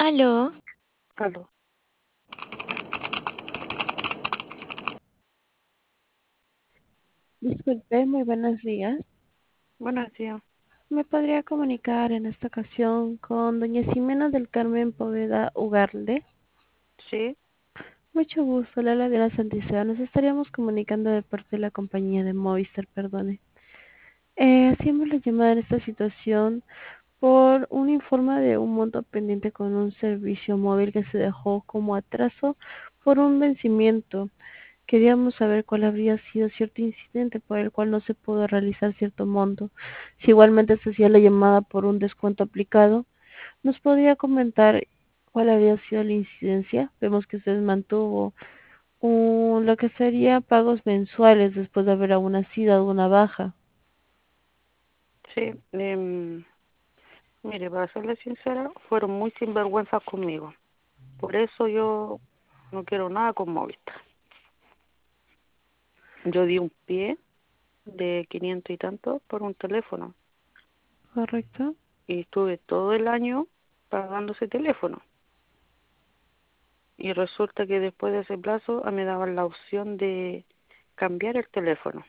Aló, Aló. Disculpe, muy buenos días. Buenos días. ¿Me podría comunicar en esta ocasión con doña Ximena del Carmen Poveda Ugarde? Sí, Mucho gusto, Lala de la Santicea. Nos estaríamos comunicando de parte de la compañía de Movistar, perdone. Hacíamos la llamada en esta situación por un informe de un monto pendiente con un servicio móvil que se dejó como atraso por un vencimiento. Queríamos saber cuál habría sido cierto incidente por el cual no se pudo realizar cierto monto. Si igualmente se hacía la llamada por un descuento aplicado, ¿nos podría comentar cuál habría sido la incidencia? Vemos que usted mantuvo lo que sería pagos mensuales después de haber aún así dado una baja. sí. Mire, para serle sincera, fueron muy sinvergüenzas conmigo. Por eso yo no quiero nada con Movistar. Yo di un pie de 500 y tanto por un teléfono ¿Correcto? y estuve todo el año pagando ese teléfono. Y resulta que después de ese plazo me daban la opción de cambiar el teléfono,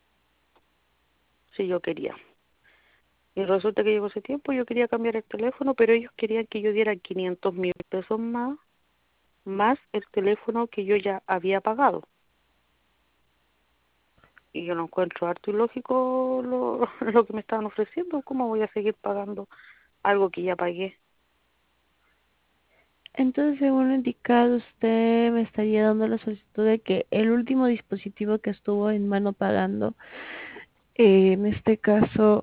si yo quería. Y resulta que llegó ese tiempo, yo quería cambiar el teléfono, pero ellos querían que yo diera 500.000 pesos más el teléfono que yo ya había pagado. Y yo no encuentro harto ilógico lo que me estaban ofreciendo. ¿Cómo voy a seguir pagando algo que ya pagué? Entonces, según lo indicado, usted me estaría dando la solicitud de que el último dispositivo que estuvo en mano pagando, en este caso,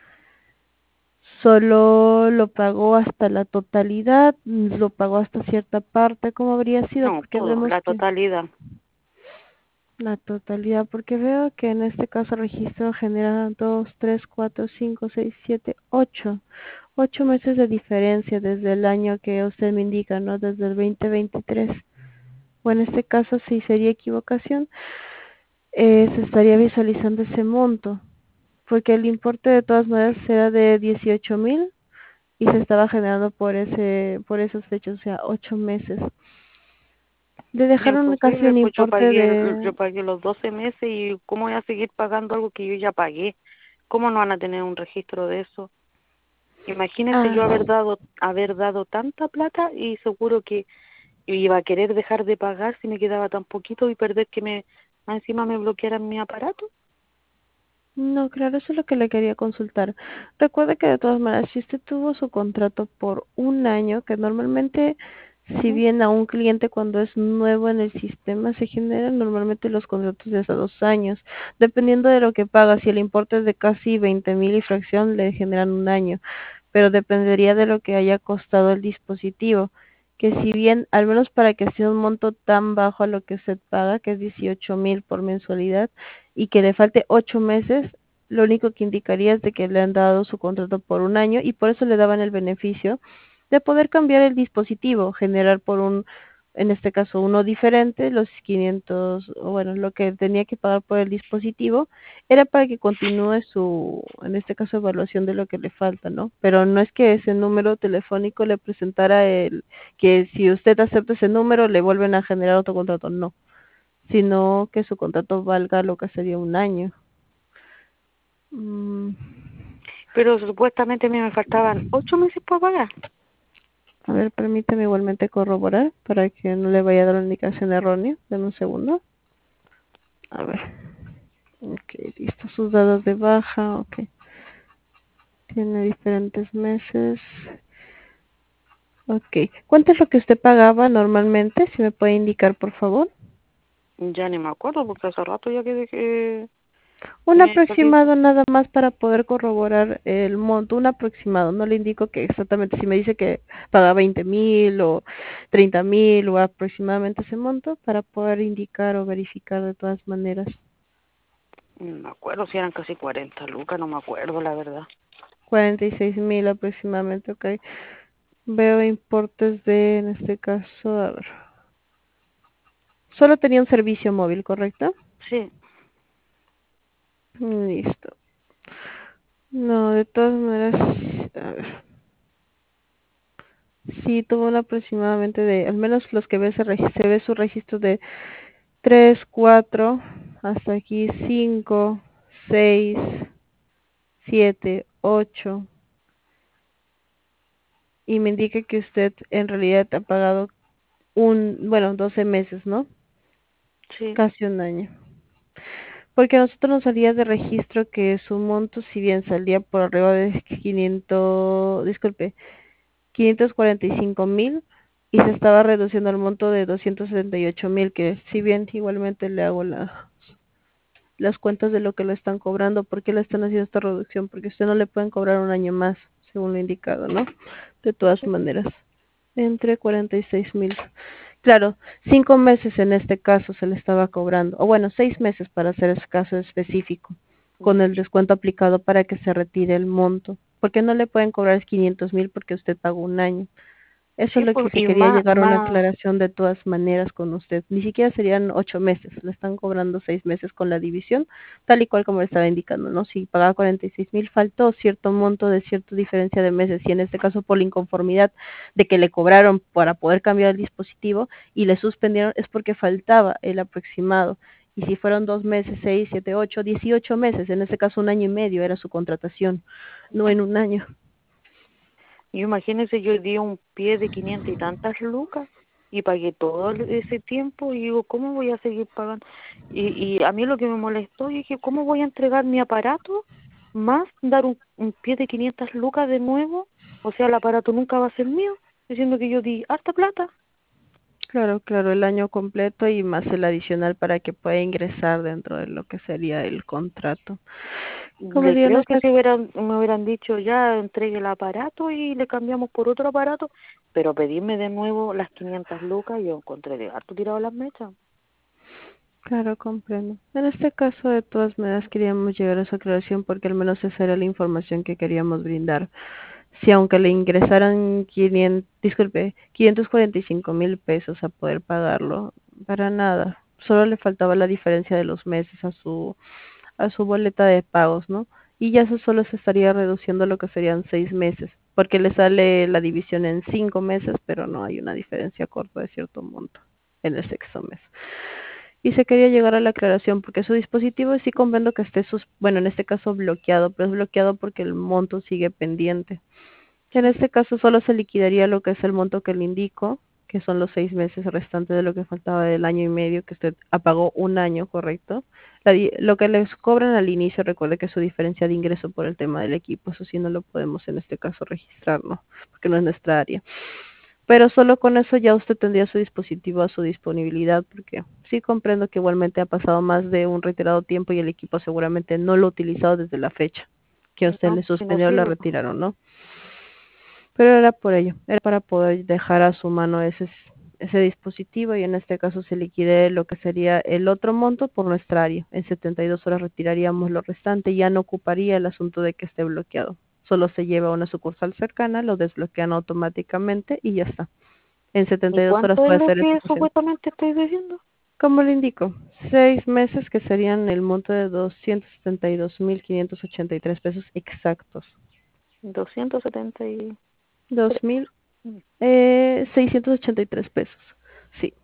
solo lo pagó hasta la totalidad, lo pagó hasta cierta parte, ¿cómo habría sido? No, Porque todo, vemos la que totalidad. la totalidad, porque veo que en este caso el registro genera 2, 3, 4, 5, 6, 7, 8. 8 meses de diferencia desde el año que usted me indica, ¿no? Desde el 2023. O en este caso, si sería equivocación, se estaría visualizando ese monto, porque el importe de todas maneras era de 18.000 y se estaba generando por esas fechas, o sea, 8 meses. Le dejaron casi Imposible, un pues importe yo de... pagué los 12 meses y ¿cómo voy a seguir pagando algo que yo ya pagué? ¿Cómo no van a tener un registro de eso? Imagínese yo Ah, haber dado tanta plata y seguro que iba a querer dejar de pagar si me quedaba tan poquito y perder que más encima me bloquearan mi aparato. no, claro, eso es lo que le quería consultar. Recuerde que de todas maneras, si usted tuvo su contrato por un año, que normalmente, si Ujú. bien a un cliente cuando es nuevo en el sistema, se generan normalmente los contratos de hasta 2 años, dependiendo de lo que paga. Si el importe es de casi 20.000 y fracción, le generan un año, pero dependería de lo que haya costado el dispositivo. Que si bien, al menos para que sea un monto tan bajo a lo que usted paga, que es 18.000 por mensualidad, y que le falte 8 meses, lo único que indicaría es de que le han dado su contrato por un año y por eso le daban el beneficio de poder cambiar el dispositivo, generar por en este caso uno diferente, los 500, o bueno, lo que tenía que pagar por el dispositivo, era para que continúe en este caso, evaluación de lo que le falta, ¿no? Pero no es que ese número telefónico le presentara que si usted acepta ese número, le vuelven a generar otro contrato, no, sino que su contrato valga lo que sería un año. Mm, Pero supuestamente a mí me faltaban 8 meses para pagar. a ver, permíteme igualmente corroborar para que no le vaya a dar una indicación errónea. Dame un segundo. A ver. Ok, listo. Sus datos de baja, ok. Tiene diferentes meses. Ok. ¿Cuánto es lo que usted pagaba normalmente? Si me puede indicar, por favor. Ya ni me acuerdo porque hace rato ya que dejé Un mi servicio. aproximado nada más para poder corroborar el monto, un aproximado. No le indico que exactamente si me dice que paga 20.000 o 30.000 o aproximadamente ese monto para poder indicar o verificar de todas maneras. No me acuerdo si eran casi 40 lucas, no me acuerdo la verdad. 46.000 aproximadamente, ok. Veo importes en este caso, a ver. Solo tenía un servicio móvil, ¿correcto? Sí, Listo. No, de todas maneras, a ver. Sí, tuvo un aproximadamente de, al menos los que ve se ve su registro de 3, 4, hasta aquí 5, 6, 7, 8, y me indica que usted en realidad ha pagado bueno, 12 meses, ¿no? Sí, Casi un año. Porque a nosotros nos salía de registro que su monto, si bien salía por arriba de 500, disculpe, 545,000, y se estaba reduciendo el monto de 278,000, que si bien igualmente le hago las cuentas de lo que le están cobrando, ¿por qué le están haciendo esta reducción? Porque usted no le pueden cobrar un año más, según lo indicado, ¿no? De todas sí, maneras, entre 46,000. Claro, 5 meses en este caso se le estaba cobrando, o bueno, 6 meses para hacer ese caso específico, con el descuento aplicado para que se retire el monto. Porque no le pueden cobrar 500,000 porque usted pagó un año. Eso es sí, lo pues, que se y quería más, llegar a una aclaración de todas maneras con usted. Ni siquiera serían 8 meses, le están cobrando 6 meses con la división, tal y cual como le estaba indicando, ¿no? Si pagaba 46,000, faltó cierto monto de cierta diferencia de meses, y en este caso por la inconformidad de que le cobraron para poder cambiar el dispositivo y le suspendieron, es porque faltaba el aproximado. Y si fueron 2 meses, 6, 7, 8, 18 meses, en este caso un año y medio era su contratación, no en un año. y imagínese, yo di un pie de 500 y tantas lucas y pagué todo ese tiempo y digo, ¿cómo voy a seguir pagando? Y a mí lo que me molestó, y dije, ¿cómo voy a entregar mi aparato más dar un pie de 500 lucas de nuevo? O sea, el aparato nunca va a ser mío, diciendo que yo di harta plata. Claro, claro, el año completo y más el adicional para que pueda ingresar dentro de lo que sería el contrato. Como Le digo, en creo que esta, si me hubieran dicho ya entregue el aparato y le cambiamos por otro aparato, pero pedirme de nuevo las 500 lucas, yo encontré de harto tirado las mechas. claro, comprendo. En este caso, de todas maneras, queríamos llegar a esa aclaración porque al menos esa era la información que queríamos brindar. Si aunque le ingresaran 500, disculpe, 545,000 pesos a poder pagarlo, para nada. Solo le faltaba la diferencia de los meses a su boleta de pagos, ¿no? Y ya eso solo se estaría reduciendo lo que serían 6 meses, porque le sale la división en 5 meses, pero no hay una diferencia corta de cierto monto en el sexto mes. Y se quería llegar a la aclaración porque su dispositivo sí comprendo que esté, bueno, en este caso bloqueado, pero es bloqueado porque el monto sigue pendiente. En Sí. este caso solo se liquidaría lo que es el monto que le indico, que son los 6 meses restantes de lo que faltaba del año y medio, que usted apagó un año, ¿correcto? Lo que les cobran al inicio, recuerde que es su diferencia de ingreso por el tema del equipo, eso sí no lo podemos en este caso registrar, ¿no? Porque no es nuestra área. Pero solo con eso ya usted tendría su dispositivo a su disponibilidad, porque sí comprendo que igualmente ha pasado más de un reiterado tiempo y el equipo seguramente no lo ha utilizado desde la fecha que usted No, le si no suspendió o le sirve, pues. retiraron, ¿no? Pero era por ello, era para poder dejar a su mano ese dispositivo, y en este caso se liquide lo que sería el otro monto por nuestra área. En 72 horas retiraríamos lo restante, ya no ocuparía el asunto de que esté bloqueado. Solo se lleva a una sucursal cercana, lo desbloquean automáticamente y ya está. En ¿Y 72 horas cuánto es puede lo hacer esa que fusión. supuestamente estoy diciendo? Como le indico, 6 meses que serían el monto de 272,583 pesos exactos. 273. Dos mil Mm. 683 pesos. Sí.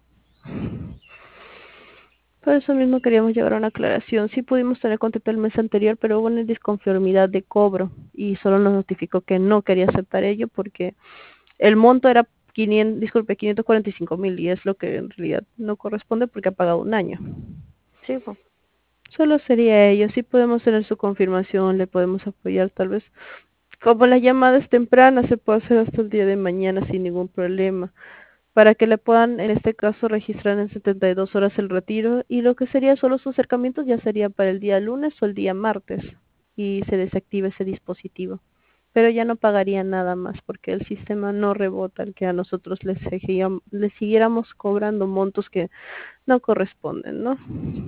Por eso mismo queríamos llegar a una aclaración. Sí pudimos tener contacto el mes anterior, pero hubo una disconformidad de cobro y solo nos notificó que no quería aceptar ello porque el monto era 500, disculpe, 545,000, y es lo que en realidad no corresponde porque ha pagado un año. Sí, pues. Solo sería ello. Sí podemos tener su confirmación, le podemos apoyar tal vez. Como la llamada es temprana, se puede hacer hasta el día de mañana sin ningún problema, para que le puedan, en este caso, registrar en 72 horas el retiro, y lo que sería solo sus acercamientos ya sería para el día lunes o el día martes, y se desactiva ese dispositivo. Pero ya no pagaría nada más porque el sistema no rebota el que a nosotros les siguiéramos cobrando montos que no corresponden, ¿no?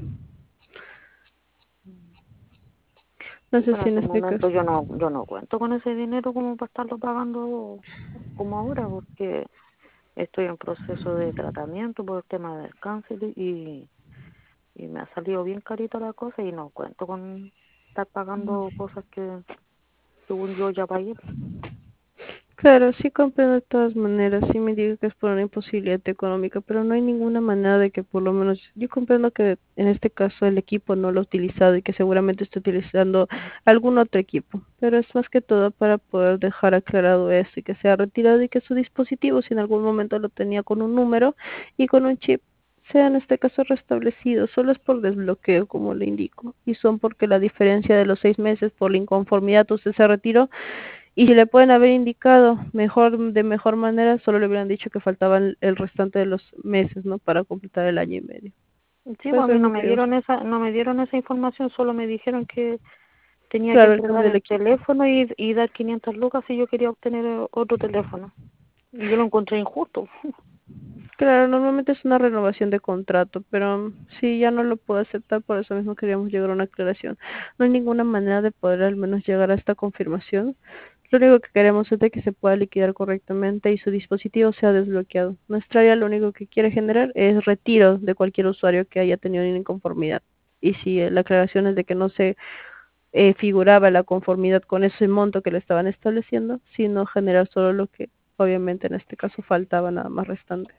No Sí, sé pero si en en estos este caso. momentos yo no cuento con ese dinero como para estarlo pagando como ahora, porque estoy en proceso de tratamiento por el tema del cáncer y me ha salido bien carita la cosa y no cuento con estar pagando cosas que según yo ya pagué. Claro, sí comprendo de todas maneras, sí me digo que es por una imposibilidad económica, pero no hay ninguna manera de que por lo menos, yo comprendo que en este caso el equipo no lo ha utilizado y que seguramente está utilizando algún otro equipo, pero es más que todo para poder dejar aclarado esto y que sea retirado y que su dispositivo, si en algún momento lo tenía con un número y con un chip, sea en este caso restablecido, solo es por desbloqueo, como le indico, y son porque la diferencia de los 6 meses por la inconformidad usted se retiró y si le pueden haber indicado mejor, de mejor manera, solo le hubieran dicho que faltaban el restante de los meses, ¿no? Para completar el año y medio. Sí, Pues pues a mí es lo que, no me dieron esa información, solo me dijeron que tenía que claro, el cambio entregar del el equipo. teléfono y dar 500 lucas si yo quería obtener otro teléfono. Y yo lo encontré injusto. Claro, normalmente es una renovación de contrato, pero sí, ya no lo puedo aceptar, por eso mismo queríamos llegar a una aclaración. No hay ninguna manera de poder al menos llegar a esta confirmación. Lo único que queremos es de que se pueda liquidar correctamente y su dispositivo sea desbloqueado. Nuestra área lo único que quiere generar es retiro de cualquier usuario que haya tenido una inconformidad. Y si la aclaración es de que no se figuraba la conformidad con ese monto que le estaban estableciendo, sino generar solo lo que obviamente en este caso faltaba nada más restante.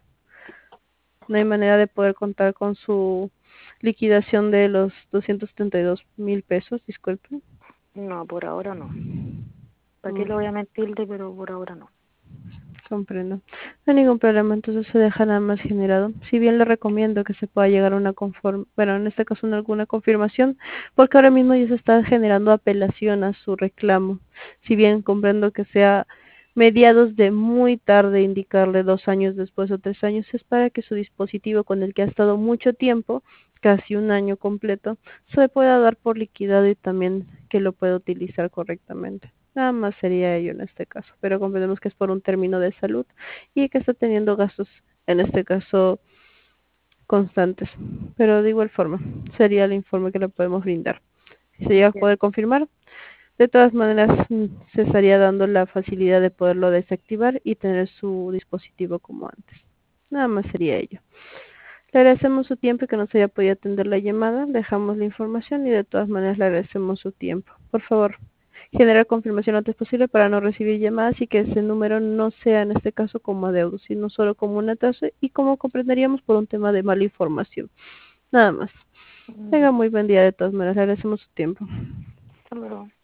No hay manera de poder contar con su liquidación de los 232.000 pesos, disculpen. No, por ahora no. ¿Para qué Mm, le voy a mentirle? Pero por ahora no. comprendo. No hay ningún problema, entonces se deja nada más generado. Si bien le recomiendo que se pueda llegar a una conform, bueno, en este caso alguna confirmación, porque ahora mismo ya se está generando apelación a su reclamo. Si bien comprendo que sea mediados de muy tarde indicarle 2 años después o 3 años, es para que su dispositivo con el que ha estado mucho tiempo, casi un año completo, se pueda dar por liquidado y también que lo pueda utilizar correctamente. Nada más sería ello en este caso, pero comprendemos que es por un término de salud y que está teniendo gastos, en este caso, constantes. Pero de igual forma, sería el informe que le podemos brindar. Si se llega a Ya. poder confirmar, de todas maneras se estaría dando la facilidad de poderlo desactivar y tener su dispositivo como antes. Nada más sería ello. Le agradecemos su tiempo y que nos haya podido atender la llamada. Dejamos la información y de todas maneras le agradecemos su tiempo. Por favor, generar confirmación lo antes posible para no recibir llamadas y que ese número no sea en este caso como adeudo, sino solo como un atraso y como comprenderíamos por un tema de mala información. Nada más. Mm, Tenga muy buen día de todas maneras. Le agradecemos su tiempo. hasta luego.